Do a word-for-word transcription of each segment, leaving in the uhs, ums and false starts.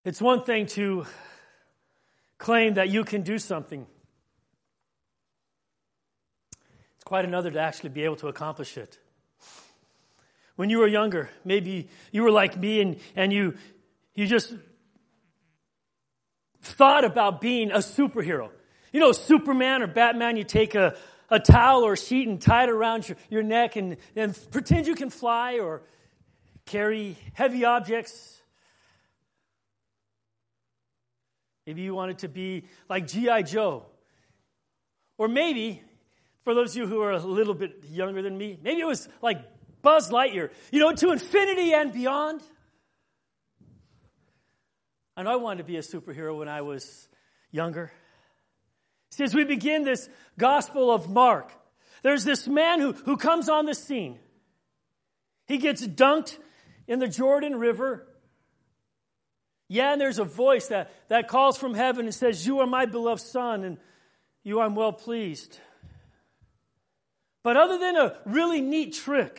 It's one thing to claim that you can do something. It's quite another to actually be able to accomplish it. When you were younger, maybe you were like me and, and you, you just thought about being a superhero. You know, Superman or Batman, you take a, a towel or a sheet and tie it around your, your neck and, and pretend you can fly or carry heavy objects. Maybe you wanted to be like G I Joe. Or maybe, for those of you who are a little bit younger than me, maybe it was like Buzz Lightyear, you know, to infinity and beyond. I know I wanted to be a superhero when I was younger. See, as we begin this Gospel of Mark, there's this man who, who comes on the scene. He gets dunked in the Jordan River. Yeah, and there's a voice that, that calls from heaven and says, "You are my beloved Son, and you I'm well pleased." But other than a really neat trick,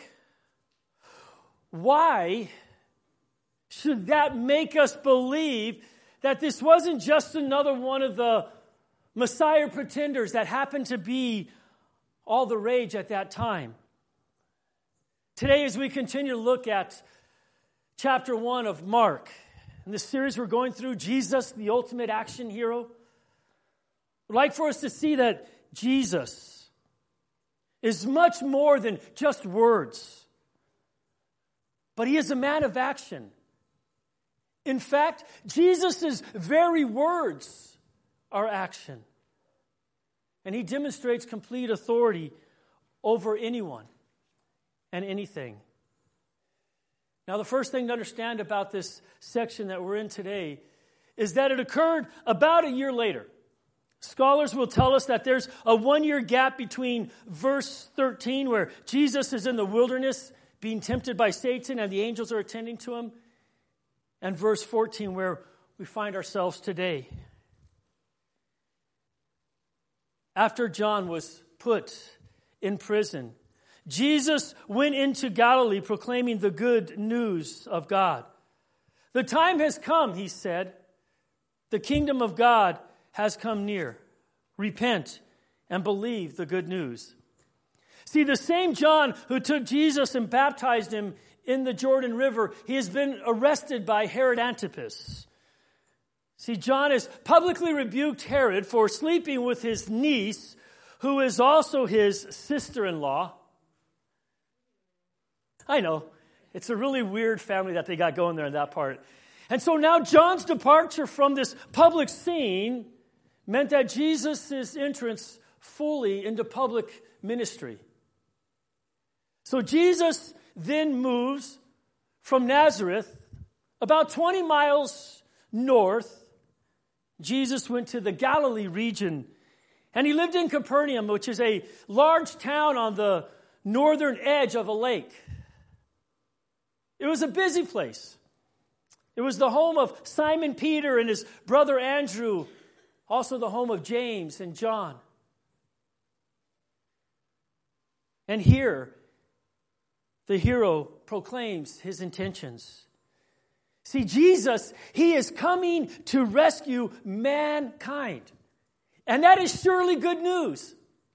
why should that make us believe that this wasn't just another one of the Messiah pretenders that happened to be all the rage at that time? Today, as we continue to look at chapter one of Mark, in this series we're going through, Jesus, the ultimate action hero, I'd like for us to see that Jesus is much more than just words, but he is a man of action. In fact, Jesus' very words are action. And he demonstrates complete authority over anyone and anything. Now, the first thing to understand about this section that we're in today is that it occurred about a year later. Scholars will tell us that there's a one-year gap between verse thirteen, where Jesus is in the wilderness being tempted by Satan and the angels are attending to him, and verse fourteen, where we find ourselves today. After John was put in prison, Jesus went into Galilee proclaiming the good news of God. The time has come, he said. The kingdom of God has come near. Repent and believe the good news. See, the same John who took Jesus and baptized him in the Jordan River, he has been arrested by Herod Antipas. See, John has publicly rebuked Herod for sleeping with his niece, who is also his sister-in-law. I know. It's a really weird family that they got going there in that part. And so now John's departure from this public scene meant that Jesus' entrance fully into public ministry. So Jesus then moves from Nazareth about twenty miles north. Jesus went to the Galilee region, and he lived in Capernaum, which is a large town on the northern edge of a lake. It was a busy place. It was the home of Simon Peter and his brother Andrew, also the home of James and John. And here, the hero proclaims his intentions. See, Jesus, he is coming to rescue mankind. And that is surely good news.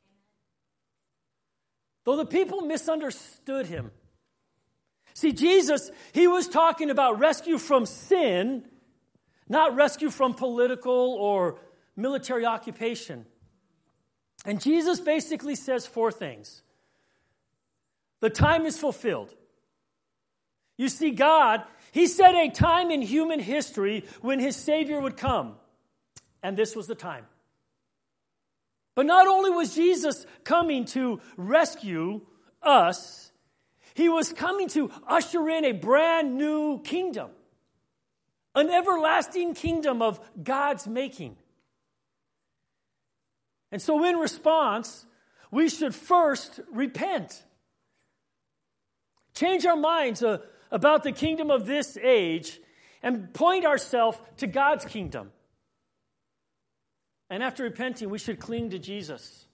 Though the people misunderstood him. See, Jesus, he was talking about rescue from sin, not rescue from political or military occupation. And Jesus basically says four things. The time is fulfilled. You see, God, he set a time in human history when his Savior would come. And this was the time. But not only was Jesus coming to rescue us, he was coming to usher in a brand new kingdom. An everlasting kingdom of God's making. And so in response, we should first repent. Change our minds uh, about the kingdom of this age and point ourselves to God's kingdom. And after repenting, we should cling to Jesus.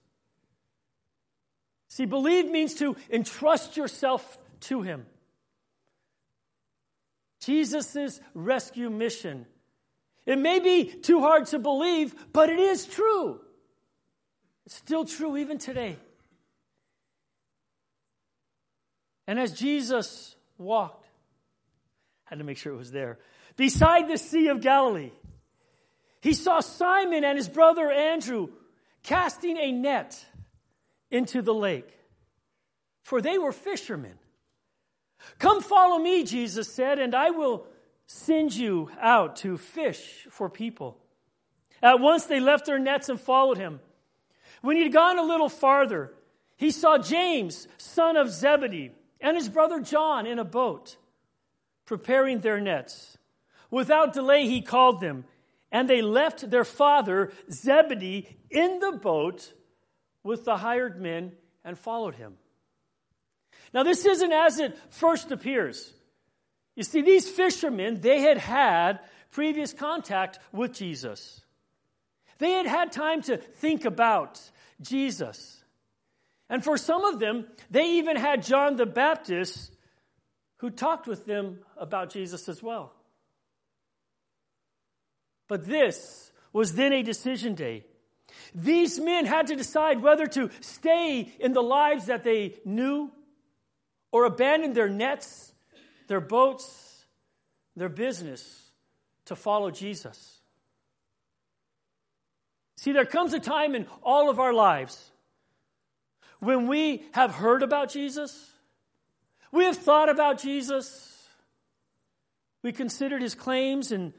See, believe means to entrust yourself to him. Jesus' rescue mission It may be too hard to believe, but it is true. It's still true even today. And as Jesus walked, I had to make sure it was there, beside the Sea of Galilee, he saw Simon and his brother Andrew casting a net into the lake, for they were fishermen. "Come follow me," Jesus said, "and I will send you out to fish for people." At once they left their nets and followed him. When he had gone a little farther, he saw James, son of Zebedee, and his brother John in a boat, preparing their nets. Without delay he called them, and they left their father Zebedee in the boat with the hired men and followed him. Now this isn't as it first appears. You see, these fishermen, they had had previous contact with Jesus. They had had time to think about Jesus. And for some of them, they even had John the Baptist who talked with them about Jesus as well. But this was then a decision day. These men had to decide whether to stay in the lives that they knew or abandon their nets, their boats, their business to follow Jesus. See, there comes a time in all of our lives when we have heard about Jesus, we have thought about Jesus, we considered his claims, and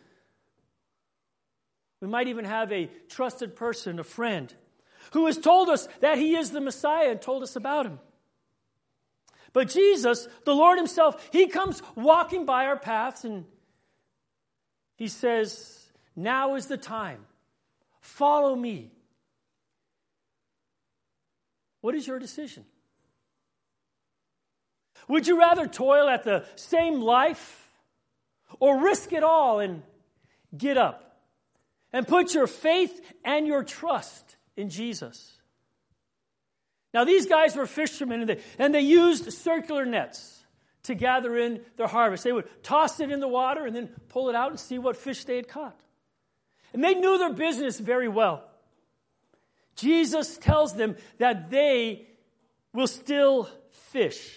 we might even have a trusted person, a friend, who has told us that he is the Messiah and told us about him. But Jesus, the Lord himself, he comes walking by our paths and he says, "Now is the time. Follow me." What is your decision? Would you rather toil at the same life or risk it all and get up and put your faith and your trust in Jesus? Now, these guys were fishermen, and they, and they used circular nets to gather in their harvest. They would toss it in the water and then pull it out and see what fish they had caught. And they knew their business very well. Jesus tells them that they will still fish,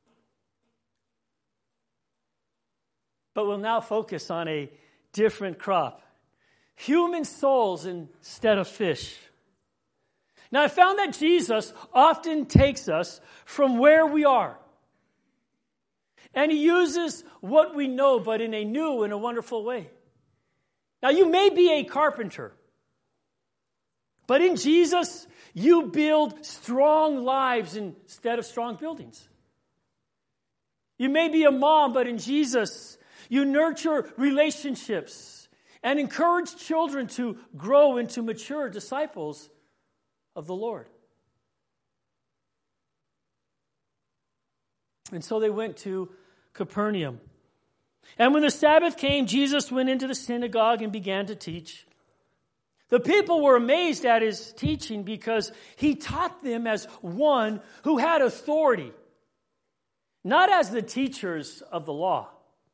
but will now focus on a different crop: human souls instead of fish. Now, I found that Jesus often takes us from where we are, and he uses what we know, but in a new and a wonderful way. Now, you may be a carpenter, but in Jesus, you build strong lives instead of strong buildings. You may be a mom, but in Jesus, you nurture relationships and encourage children to grow into mature disciples of the Lord. And so they went to Capernaum. And when the Sabbath came, Jesus went into the synagogue and began to teach. The people were amazed at his teaching because he taught them as one who had authority, not as the teachers of the law.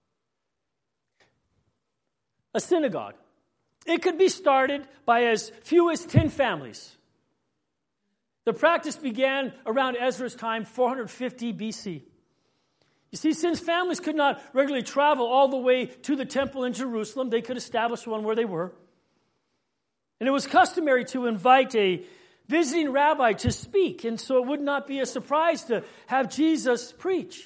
A synagogue, it could be started by as few as ten families. The practice began around Ezra's time, four fifty B C. You see, since families could not regularly travel all the way to the temple in Jerusalem, they could establish one where they were. And it was customary to invite a visiting rabbi to speak, and so it would not be a surprise to have Jesus preach.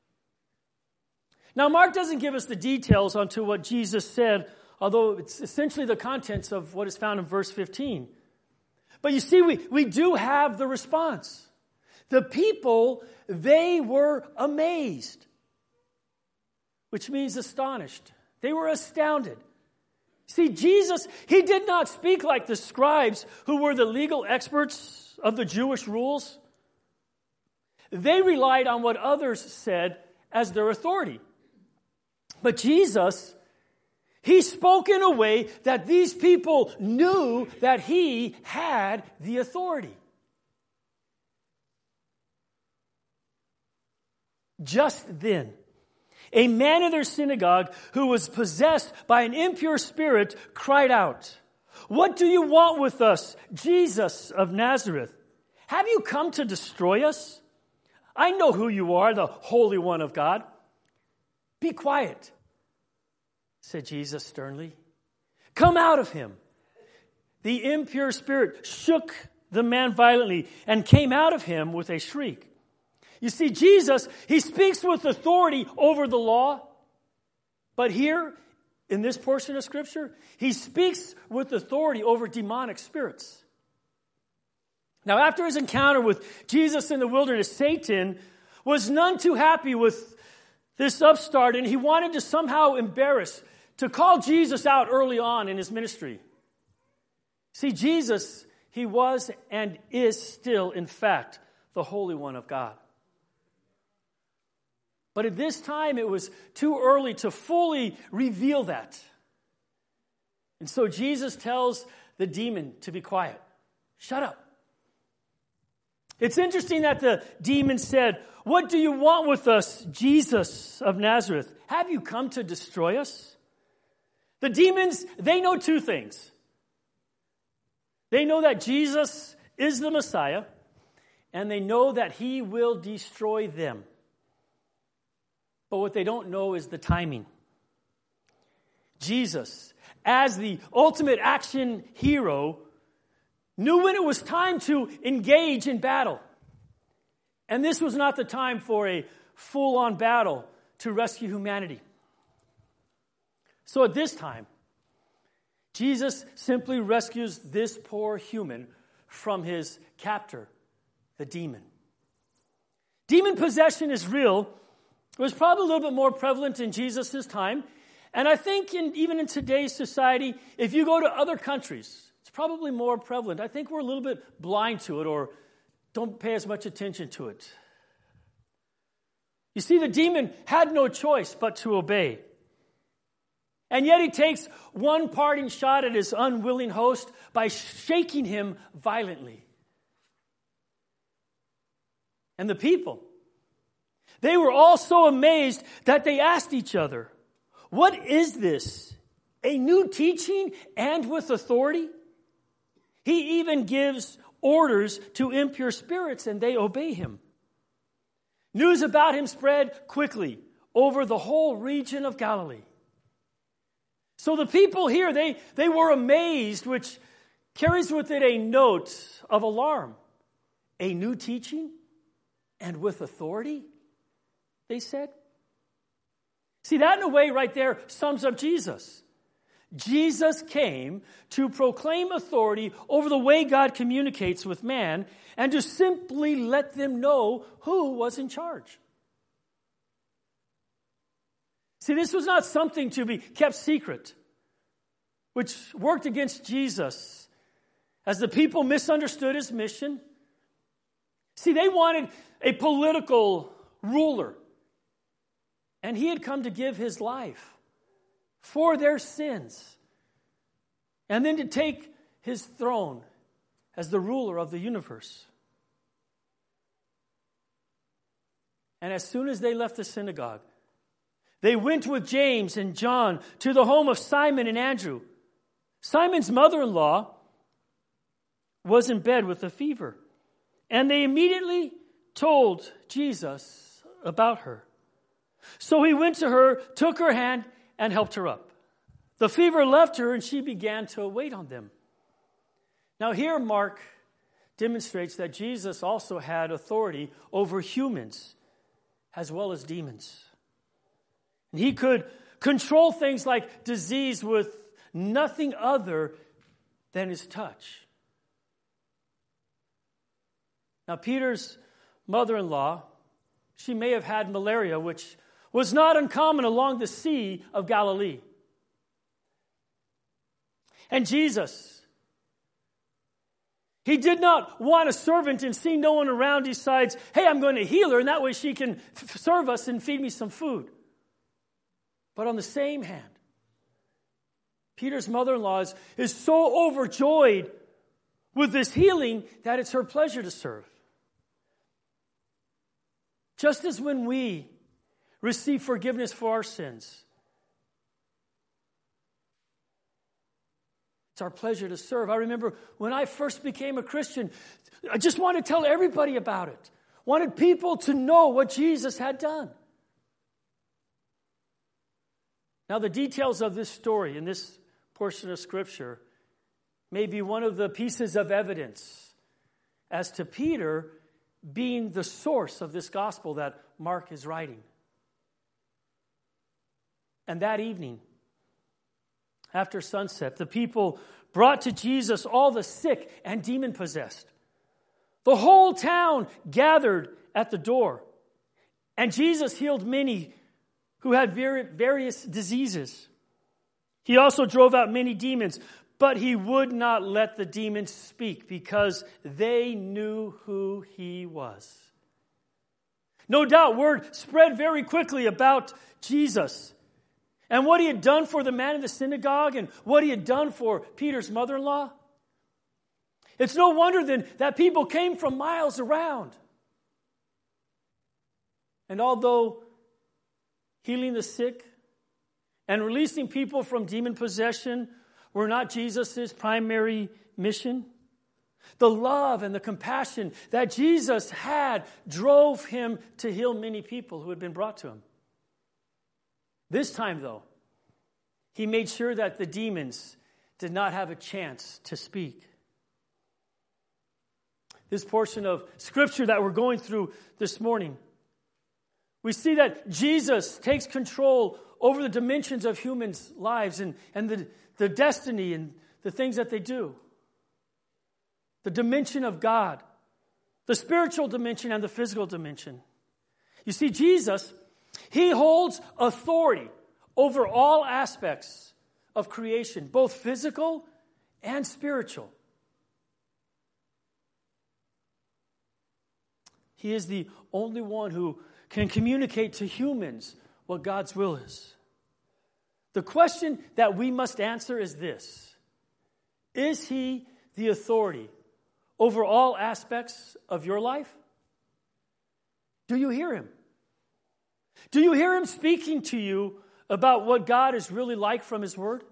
Now, Mark doesn't give us the details onto what Jesus said, although it's essentially the contents of what is found in verse fifteen. But you see, we, we do have the response. The people, they were amazed, which means astonished. They were astounded. See, Jesus, he did not speak like the scribes who were the legal experts of the Jewish rules. They relied on what others said as their authority. But Jesus, he spoke in a way that these people knew that he had the authority. Just then, a man in their synagogue who was possessed by an impure spirit cried out, "What do you want with us, Jesus of Nazareth? Have you come to destroy us? I know who you are, the Holy One of God." "Be quiet," said Jesus sternly. "Come out of him." The impure spirit shook the man violently and came out of him with a shriek. You see, Jesus, he speaks with authority over the law. But here, in this portion of Scripture, he speaks with authority over demonic spirits. Now, after his encounter with Jesus in the wilderness, Satan was none too happy with this upstart, and he wanted to somehow embarrass, to call Jesus out early on in his ministry. See, Jesus, he was and is still, in fact, the Holy One of God. But at this time, it was too early to fully reveal that. And so Jesus tells the demon to be quiet. Shut up. It's interesting that the demon said, "What do you want with us, Jesus of Nazareth? Have you come to destroy us?" The demons, they know two things. They know that Jesus is the Messiah, and they know that he will destroy them. But what they don't know is the timing. Jesus, as the ultimate action hero, knew when it was time to engage in battle. And this was not the time for a full-on battle to rescue humanity. So at this time, Jesus simply rescues this poor human from his captor, the demon. Demon possession is real. It was probably a little bit more prevalent in Jesus' time. And I think in, even in today's society, if you go to other countries, it's probably more prevalent. I think we're a little bit blind to it or don't pay as much attention to it. You see, the demon had no choice but to obey. And yet he takes one parting shot at his unwilling host by shaking him violently. And the people, they were all so amazed that they asked each other, "What is this? A new teaching and with authority?" He even gives orders to impure spirits and they obey him. News about him spread quickly over the whole region of Galilee. So the people here, they, they were amazed, which carries with it a note of alarm. A new teaching and with authority, they said. See, that in a way right there sums up Jesus. Jesus came to proclaim authority over the way God communicates with man and to simply let them know who was in charge. See, this was not something to be kept secret, which worked against Jesus as the people misunderstood his mission. See, they wanted a political ruler, and he had come to give his life for their sins, and then to take his throne as the ruler of the universe. And as soon as they left the synagogue, they went with James and John to the home of Simon and Andrew. Simon's mother-in-law was in bed with a fever, and they immediately told Jesus about her. So he went to her, took her hand, and helped her up. The fever left her, and she began to wait on them. Now here Mark demonstrates that Jesus also had authority over humans as well as demons. And he could control things like disease with nothing other than his touch. Now Peter's mother-in-law, she may have had malaria, which was not uncommon along the Sea of Galilee. And Jesus, he did not want a servant and see no one around. He decides, hey, I'm going to heal her, and that way she can f- serve us and feed me some food. But on the same hand, Peter's mother-in-law is, is so overjoyed with this healing that it's her pleasure to serve. Just as when we receive forgiveness for our sins. It's our pleasure to serve. I remember when I first became a Christian, I just wanted to tell everybody about it. Wanted people to know what Jesus had done. Now, the details of this story in this portion of Scripture may be one of the pieces of evidence as to Peter being the source of this gospel that Mark is writing. And that evening, after sunset, the people brought to Jesus all the sick and demon-possessed. The whole town gathered at the door, and Jesus healed many who had various diseases. He also drove out many demons, but he would not let the demons speak because they knew who he was. No doubt word spread very quickly about Jesus and what he had done for the man in the synagogue and what he had done for Peter's mother-in-law. It's no wonder then that people came from miles around. And although healing the sick and releasing people from demon possession were not Jesus' primary mission, the love and the compassion that Jesus had drove him to heal many people who had been brought to him. This time, though, he made sure that the demons did not have a chance to speak. This portion of Scripture that we're going through this morning, we see that Jesus takes control over the dimensions of humans' lives and, and the, the destiny and the things that they do. The dimension of God, the spiritual dimension and the physical dimension. You see, Jesus, he holds authority over all aspects of creation, both physical and spiritual. He is the only one who can communicate to humans what God's will is. The question that we must answer is this: is he the authority over all aspects of your life? Do you hear him? Do you hear him speaking to you about what God is really like from his word?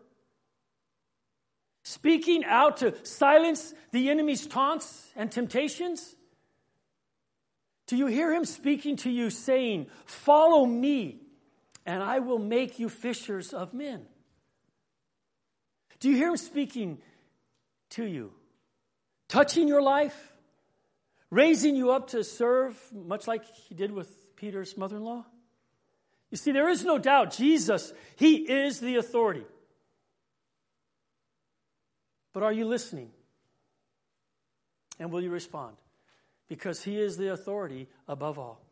Speaking out to silence the enemy's taunts and temptations? Do you hear him speaking to you saying, "Follow me, and I will make you fishers of men"? Do you hear him speaking to you, touching your life, raising you up to serve, much like he did with Peter's mother-in-law? You see, there is no doubt Jesus, he is the authority. But are you listening? And will you respond? Because he is the authority above all.